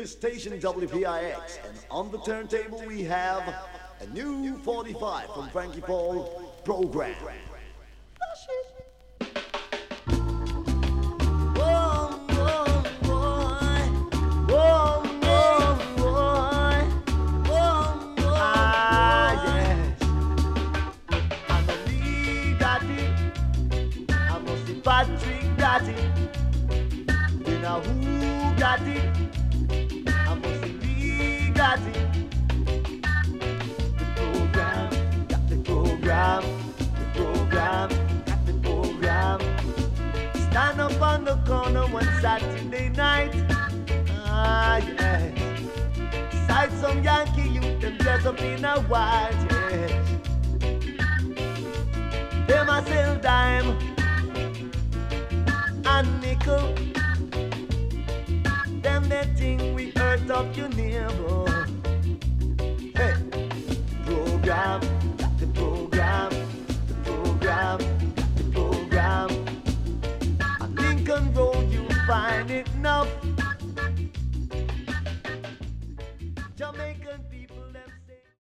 is station WPIX, and on the turntable we have a new 45 from Frankie Paul program. Patrick got it. Now who got it? I must say we got it. The program, got the program. Stand up on the corner one Saturday night. Ah, yes. Sight some Yankee youth, them dress up in a white, yes. Them a sell dime and nickel. Them that thing we hurt up your neighbor.